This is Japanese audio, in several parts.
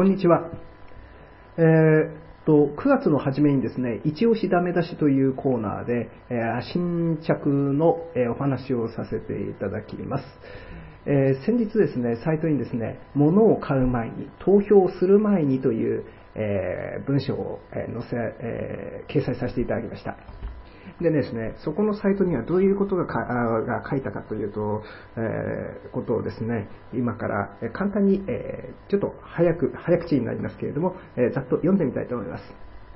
こんにちは。9月の初めにですね、一押しダメ出しというコーナーで、新着の、お話をさせていただきます。先日ですね、サイトにですね、物を買う前に、投票する前にという、文章を、掲載させていただきました。でですね、そこのサイトにはどういうことが書いたかというと、ことをですね、今から簡単に、ちょっと早口になりますけれども、ざっと読んでみたいと思います。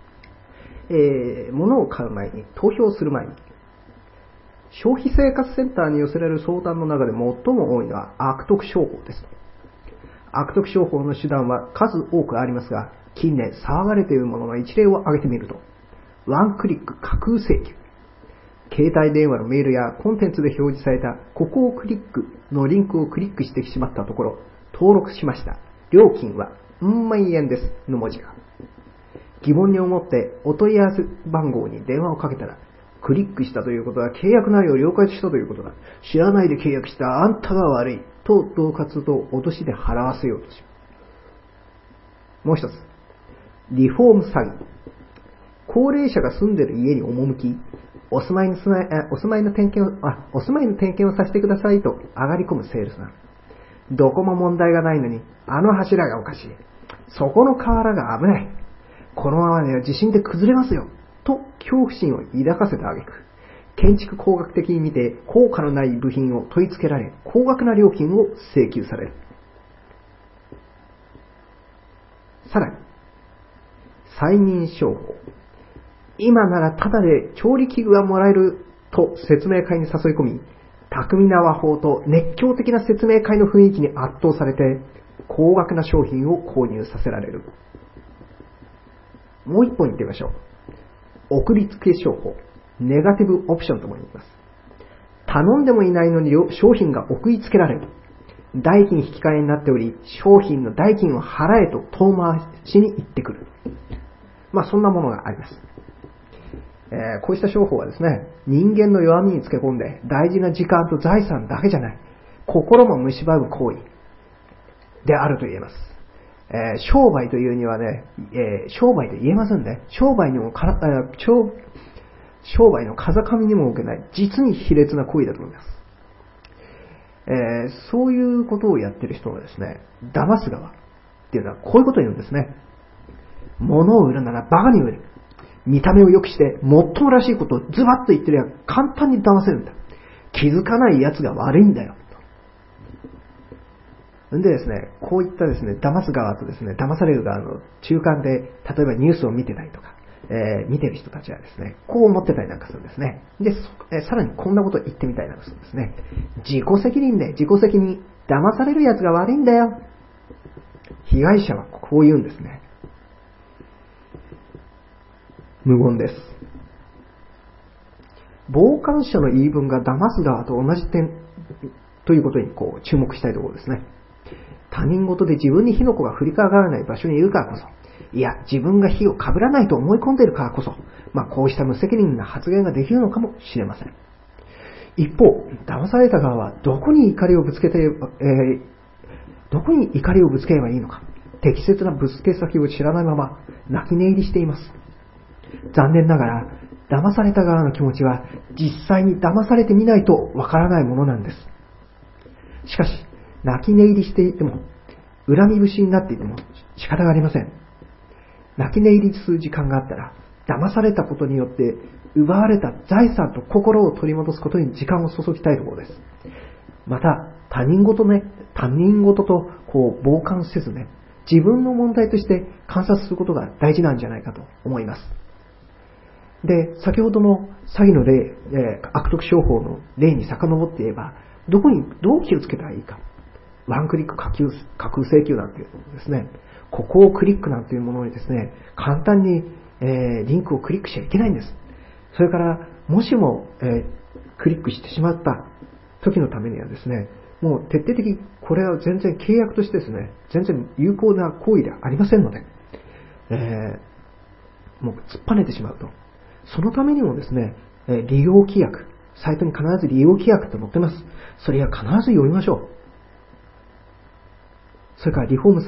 物を買う前に、投票する前に、消費生活センターに寄せられる相談の中で最も多いのは悪徳商法です。悪徳商法の手段は数多くありますが、近年騒がれているものの一例を挙げてみると、ワンクリック架空請求、携帯電話のメールやコンテンツで表示されたここをクリックのリンクをクリックしてしまったところ、登録しました。料金は万円ですの文字が。疑問に思ってお問い合わせ番号に電話をかけたら、クリックしたということは契約内容を了解したということだ。知らないで契約したあんたが悪いと恫喝と脅しで払わせようとします。もう一つ、リフォーム詐欺。高齢者が住んでいる家に赴き、お住まいの点検をさせてくださいと上がり込むセールスマン。どこも問題がないのに、あの柱がおかしい。そこの瓦が危ない。このままでは地震で崩れますよ。と恐怖心を抱かせた挙句、建築工学的に見て効果のない部品を問い付けられ、高額な料金を請求される。さらに、再認証法。今ならタダで調理器具がもらえると説明会に誘い込み、巧みな和法と熱狂的な説明会の雰囲気に圧倒されて、高額な商品を購入させられる。もう一本言ってみましょう。送り付け商法、ネガティブオプションとも言います。頼んでもいないのに商品が送り付けられる。代金引き換えになっており、商品の代金を払えと遠回しに言ってくる。そんなものがあります。こうした商法はですね、人間の弱みにつけ込んで大事な時間と財産だけじゃない、心も蝕む行為であると言えます。商売というにはね、商売で言えませんね。商売の風上にも受けない実に卑劣な行為だと思います。そういうことをやってる人はですね、騙す側っていうのはこういうことを言うんですね。物を売るならバカに売る。見た目を良くしてもっともらしいことをズバッと言ってりゃ簡単に騙せるんだ。気づかない奴が悪いんだよ。でですね、こういったですね、騙す側とですね、騙される側の中間で、例えばニュースを見てたりとか、見てる人たちはですね、こう思ってたりなんかするんですね。で、さらにこんなことを言ってみたりなんかするんですね。自己責任で、自己責任。騙される奴が悪いんだよ。被害者はこう言うんですね。無言です。傍観者の言い分が騙す側と同じ点ということに注目したいところですね。他人事で自分に火の粉が降りかからない場所にいるからこそ、いや自分が火をかぶらないと思い込んでいるからこそ、こうした無責任な発言ができるのかもしれません。一方、騙された側はどこに怒りをぶつければいいのか、適切なぶつけ先を知らないまま泣き寝入りしています。残念ながら、騙された側の気持ちは実際に騙されてみないとわからないものなんです。しかし、泣き寝入りしていても、恨み節になっていても仕方がありません。泣き寝入りする時間があったら、騙されたことによって奪われた財産と心を取り戻すことに時間を注ぎたいところです。また、他人事と傍観せずね、自分の問題として観察することが大事なんじゃないかと思います。で、先ほどの詐欺の例、悪徳商法の例に遡って言えば、どう気をつけたらいいか。ワンクリック架空請求なんていうのですね、ここをクリックなんていうものにですね、簡単に、リンクをクリックしちゃいけないんです。それから、もしも、クリックしてしまった時のためにはですね、もう徹底的にこれは全然契約としてですね、全然有効な行為ではありませんので、もう突っぱねてしまうと。そのためにもですね、利用規約、サイトに必ず利用規約と載ってます。それは必ず読みましょう。それからリフォーム詐欺。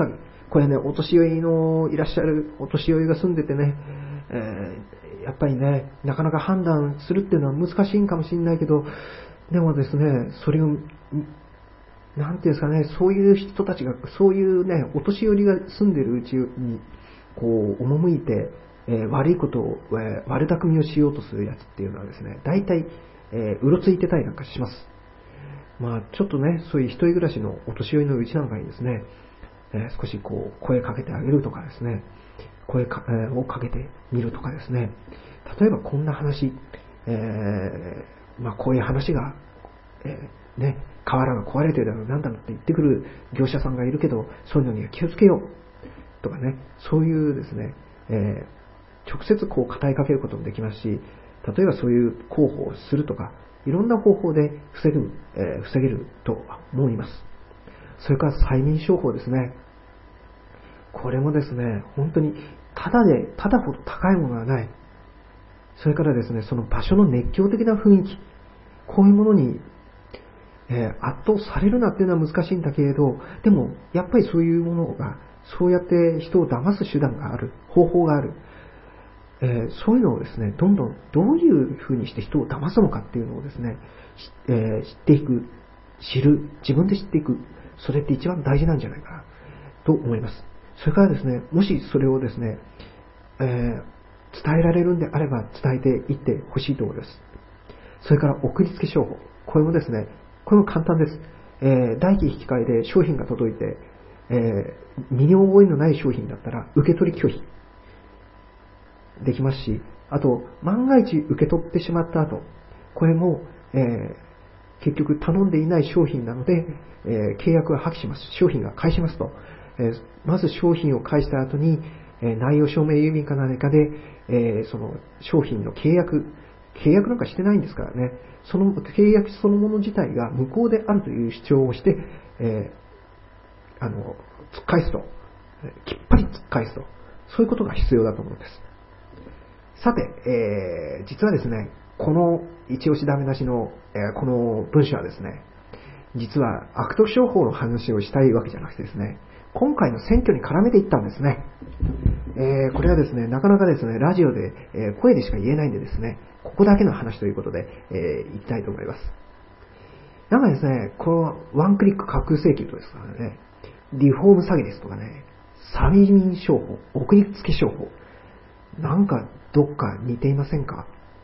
これね、お年寄りのいらっしゃるお年寄りが住んでてね、やっぱりね、なかなか判断するっていうのは難しいんかもしれないけど、でもですね、それを、なんていうんですかね、そういう人たちが、そういうね、お年寄りが住んでるうちに、こう、赴いて、悪いことを、悪巧みをしようとするやつっていうのはですね、大体、うろついてたりなんかします。まあ、ちょっとね、そういう一人暮らしのお年寄りのうちなんかにですね、少しこう、声かけてあげるとかですね、声をかけてみるとかですね、例えばこんな話、まあ、こういう話が、ね、瓦が壊れてるだろう、なんだろうって言ってくる業者さんがいるけど、そういうのには気をつけようとかね、そういうですね、直接こう語りかけることもできますし、例えばそういう広報をするとか、いろんな方法で防げると思います。それから催眠商法ですね。これもですね、本当にただほど高いものはない。それからですね、その場所の熱狂的な雰囲気、こういうものに、圧倒されるなっていうのは難しいんだけれど、でもやっぱりそういうものが、そうやって人を騙す手段がある、方法がある。そういうのをですね、どんどんどういうふうにして人を騙すのかっていうのをですね、知っていく、自分で知っていく、それって一番大事なんじゃないかなと思います。それからですね、もしそれをですね、伝えられるんであれば伝えていってほしいと思います。それから送りつけ商法、これもですね、これも簡単です。代金引き換えで商品が届いて、身に覚えのない商品だったら受け取り拒否できますし、あと万が一受け取ってしまった後、これも、結局頼んでいない商品なので、契約は破棄します。商品が返しますと、まず商品を返した後に、内容証明郵便か何かで、その商品の契約なんかしてないんですからね、その契約そのもの自体が無効であるという主張をして、突っ返すと、きっぱり突っ返すと、そういうことが必要だと思うんです。さて、実はですね、この一押しダメ出しの、この文章はですね、実は悪徳商法の話をしたいわけじゃなくてですね、今回の選挙に絡めていったんですね。これはですね、なかなかですね、ラジオで、声でしか言えないんでですね、ここだけの話ということで、いきたいと思います。なんかですね、このワンクリック架空請求とですからね、リフォーム詐欺ですとかね、催眠商法、送りつけ商法、なんかどっか似ていませんか？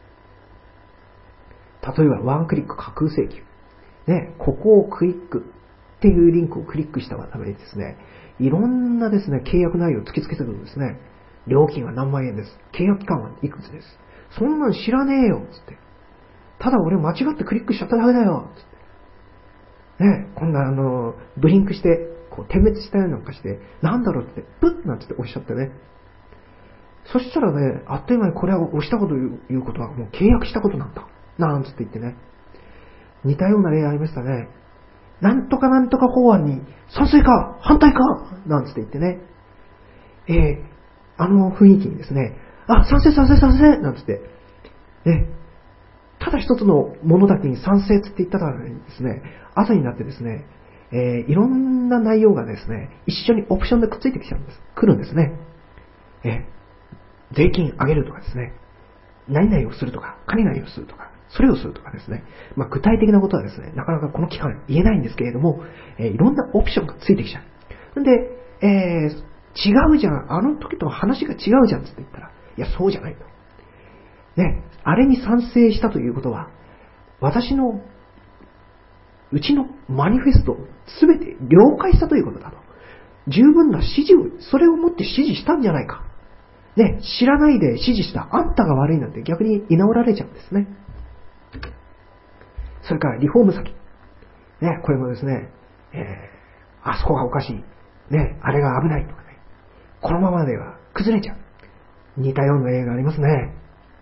例えばワンクリック架空請求。ね、ここをクリックっていうリンクをクリックしたためにですね、いろんなですね、契約内容を突きつけてくるんですね。料金は何万円です。契約期間はいくつです。そんなん知らねえよつって。ただ俺間違ってクリックしちゃっただけだよつって。ね、こんなブリンクして、こう点滅したようなんかして、なんだろうって、プッなんつっておっしゃってね。そしたらね、あっという間にこれを押したこということはもう契約したことなんだ。なんつって言ってね。似たような例ありましたね。なんとかなんとか法案に賛成か反対かなんつって言ってね。雰囲気にですね、賛成なんつって。ね。ただ一つのものだけに賛成って言ったらですね、後になってですね、いろんな内容がですね、一緒にオプションでくっついてきちゃうんです。来るんですね。税金上げるとかですね、何々をするとか、何々をするとか、それをするとかですね、具体的なことはですね、なかなかこの期間言えないんですけれども、いろんなオプションがついてきちゃう。んで、違うじゃん、あの時と話が違うじゃんって言ったら、いや、そうじゃないと。ね、あれに賛成したということは、うちのマニフェストをすべて了解したということだと。十分な指示を、それをもって指示したんじゃないか。ね、知らないで指示したあんたが悪いなんて逆に居直られちゃうんですね。それからリフォーム先。ね、これもですね、あそこがおかしい。ね、あれが危ないとかね。このままでは崩れちゃう。似たような例がありますね。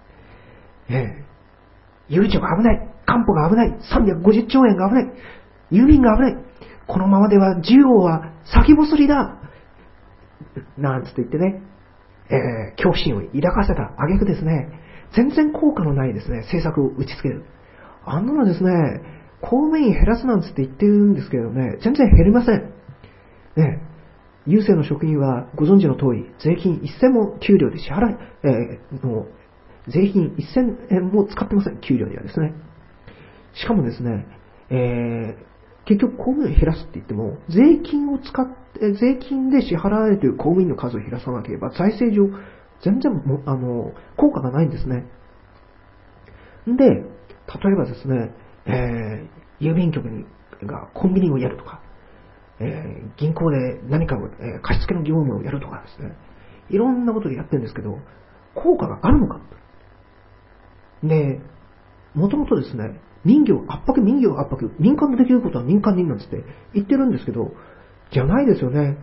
ゆうちょが危ない。かんぽが危ない。350兆円が危ない。郵便が危ない。このままでは需要は先細りだ。なんつって言ってね、恐怖心を抱かせた挙句ですね、全然効果のないですね、政策を打ち付ける。あんなのですね、公務員減らすなんつって言ってるんですけどね、全然減りません。ね、 郵政の職員はご存知の通り、税金一銭も給料で支払税金一銭も使ってません、給料にはですね。しかもですね、結局公務員を減らすって言っても、税金で支払われている公務員の数を減らさなければ、財政上、全然効果がないんですね。で、例えばですね、郵便局がコンビニをやるとか、銀行で何かを、貸付の業務をやるとかですね、いろんなことでやってるんですけど、効果があるのか。で、もともとですね、民業圧迫、民間でできることは民間になんつって言ってるんですけど、じゃないですよね。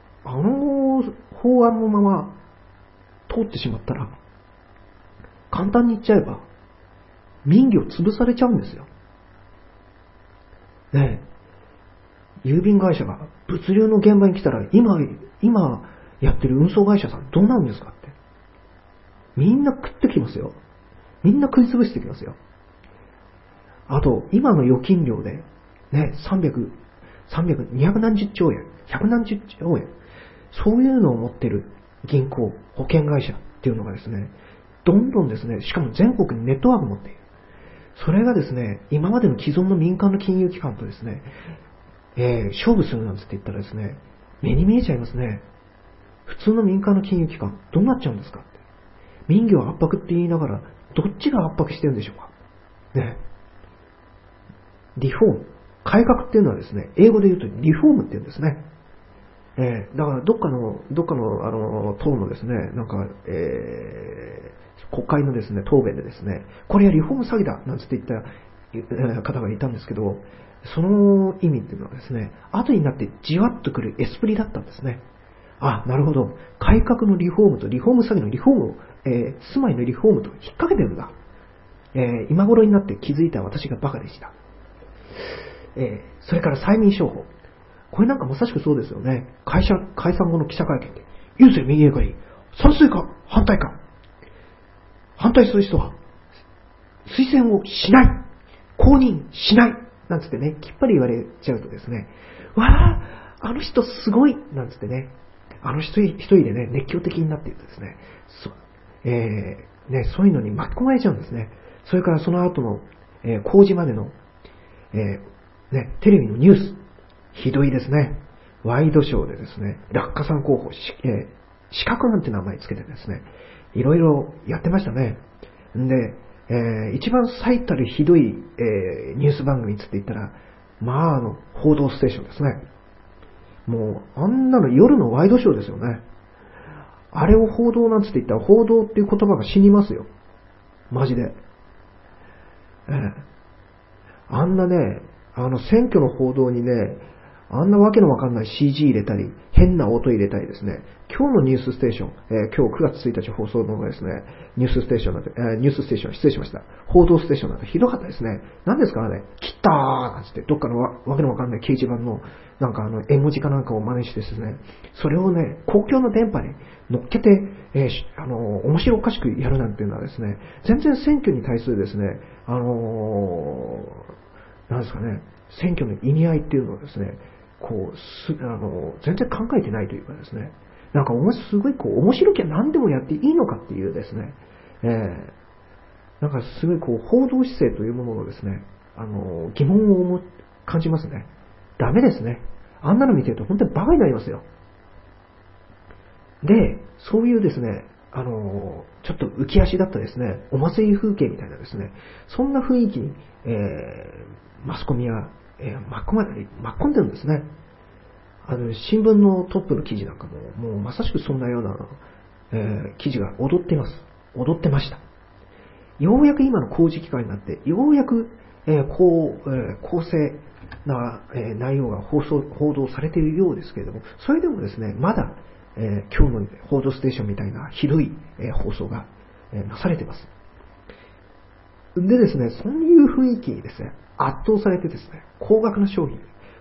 法案のまま通ってしまったら、簡単に言っちゃえば、民業潰されちゃうんですよ。ねえ、郵便会社が物流の現場に来たら、今やってる運送会社さんどうなるんですかって。みんな食ってきますよ。みんな食い潰してきますよ。あと、今の預金量で、ね、200何十兆円、100何十兆円、そういうのを持ってる銀行、保険会社っていうのがですね、どんどんですね、しかも全国にネットワークを持っている。それがですね、今までの既存の民間の金融機関とですね、勝負するなんて言ったらですね、目に見えちゃいますね。普通の民間の金融機関、どうなっちゃうんですかって。民業圧迫って言いながら、どっちが圧迫してるんでしょうか。ね。リフォーム。改革っていうのはですね、英語で言うとリフォームって言うんですね。だからどっかの党のですね、なんか、国会のですね、答弁でですね、これはリフォーム詐欺だなんつって言った方がいたんですけど、その意味っていうのはですね、後になってじわっとくるエスプリだったんですね。あ、なるほど。改革のリフォームとリフォーム詐欺のリフォームを、住まいのリフォームと引っ掛けてるんだ。今頃になって気づいた私がバカでした。それから催眠商法。これなんかまさしくそうですよね。解散後の記者会見で、郵政民営化に賛成か反対か。反対する人は、推薦をしない。公認しない。なんつってね、きっぱり言われちゃうとですね、わあ、あの人すごいなんつってね、あの人一人でね、熱狂的になっているとですね、そういうのに巻き込まれちゃうんですね。それからその後の、公示までの、テレビのニュース、ひどいですね。ワイドショーでですね、落下さん候補、資格なんて名前つけてですね、いろいろやってましたね。で、一番最たるひどい、ニュース番組つって言ったら、報道ステーションですね。もう、あんなの夜のワイドショーですよね。あれを報道なんつって言ったら、報道っていう言葉が死にますよ。マジで。あんなね、選挙の報道にね、あんなわけのわかんない CG 入れたり、変な音入れたりですね、今日のニュースステーション、今日9月1日放送のですね、ニュースステーション、失礼しました。報道ステーションなんてひどかったですね。何ですかね、切ったーなんつって、どっかのわけのわかんない掲示板の、なんか絵文字かなんかを真似してですね、それをね、公共の電波に乗っけて、面白おかしくやるなんていうのはですね、全然選挙に対するですね、なんですかね、選挙の意味合いっていうのをですね、全然考えてないというかですね、なんかすごい面白きゃ何でもやっていいのかっていうですね、なんかすごい報道姿勢というもののですね、疑問を感じますね。ダメですね。あんなの見てると本当にバカになりますよ。で、そういうですね、ちょっと浮き足だったですね、お祭り風景みたいなですね、そんな雰囲気に、マスコミは、巻き込んでるんですね。新聞のトップの記事なんかも、もうまさしくそんなような、記事が踊っています。踊ってました。ようやく今の公示機会になって、ようやく、公正な、内容が報道されているようですけれども、それでもですね、まだ、今日の報道ステーションみたいなひどい、放送が、なされています。でですね、そういう雰囲気にですね、圧倒されてですね、高額な商品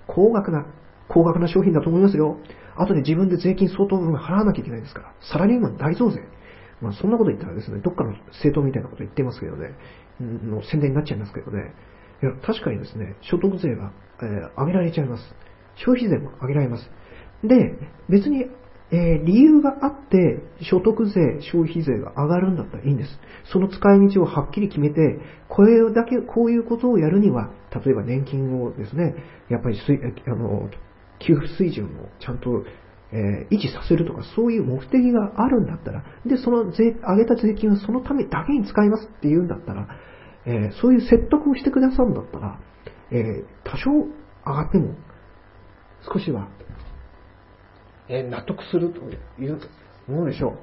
だと思いますよ。後で自分で税金相当分払わなきゃいけないですから、サラリーマン大増税。そんなこと言ったらですね、どっかの政党みたいなこと言ってますけどね、の宣伝になっちゃいますけどね。いや、確かにですね、所得税が、上げられちゃいます。消費税も上げられます。 で、別に、理由があって所得税、消費税が上がるんだったらいいんです。その使い道をはっきり決めて、こういうことをやるには、例えば年金をですね、やっぱり給付水準をちゃんと、維持させるとか、そういう目的があるんだったら、で、その上げた税金はそのためだけに使いますっていうんだったら、そういう説得をしてくださるんだったら、多少上がっても少しは、納得するというものでしょう。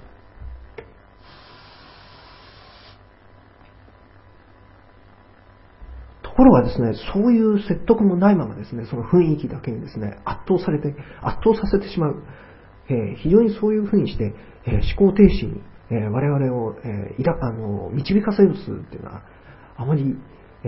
ところがですね、そういう説得もないままですね、その雰囲気だけにですね、圧倒させてしまう。非常にそういうふうにして、思考停止に、我々を、導かせるっていうのは、あまり、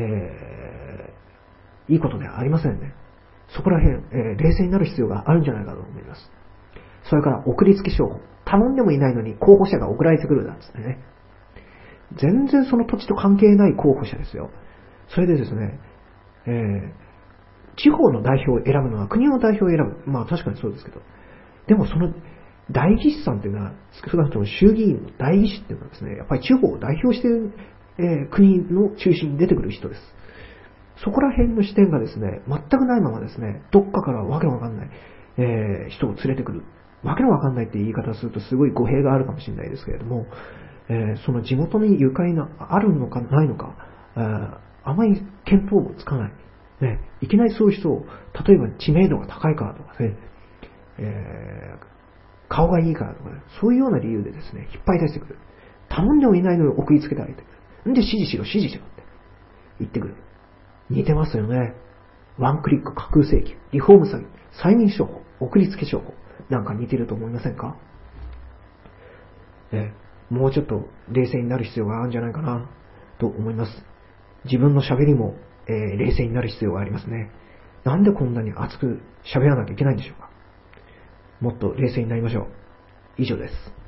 いいことではありませんね。そこら辺、冷静になる必要があるんじゃないかと思います。それから送りつけ商法。頼んでもいないのに候補者が送られてくるなんつってね。全然その土地と関係ない候補者ですよ。それでですね、地方の代表を選ぶのは国の代表を選ぶ。まあ確かにそうですけど。でもその代議士さんっていうのは、少なくとも衆議院の代議士っていうのはですね、やっぱり地方を代表している、国の中心に出てくる人です。そこら辺の視点がですね、全くないままですね、どっかからわけのわかんない、人を連れてくる。わけのわかんないって言い方をするとすごい語弊があるかもしれないですけれども、その地元にゆかりがあるのかないのか、あまり見当もつかない。ね、いきなりそういう人を、例えば知名度が高いからとかね、顔がいいからとかね、そういうような理由でですね、引っ張り出してくる。頼んでもいないのに送りつけてあげてくる。んで指示しろって言ってくる。似てますよね。ワンクリック架空請求、リフォーム詐欺、催眠商法、送りつけ商法、なんか似てると思いませんか？もうちょっと冷静になる必要があるんじゃないかなと思います。自分の喋りも、冷静になる必要がありますね。なんでこんなに熱く喋らなきゃいけないんでしょうか。もっと冷静になりましょう。以上です。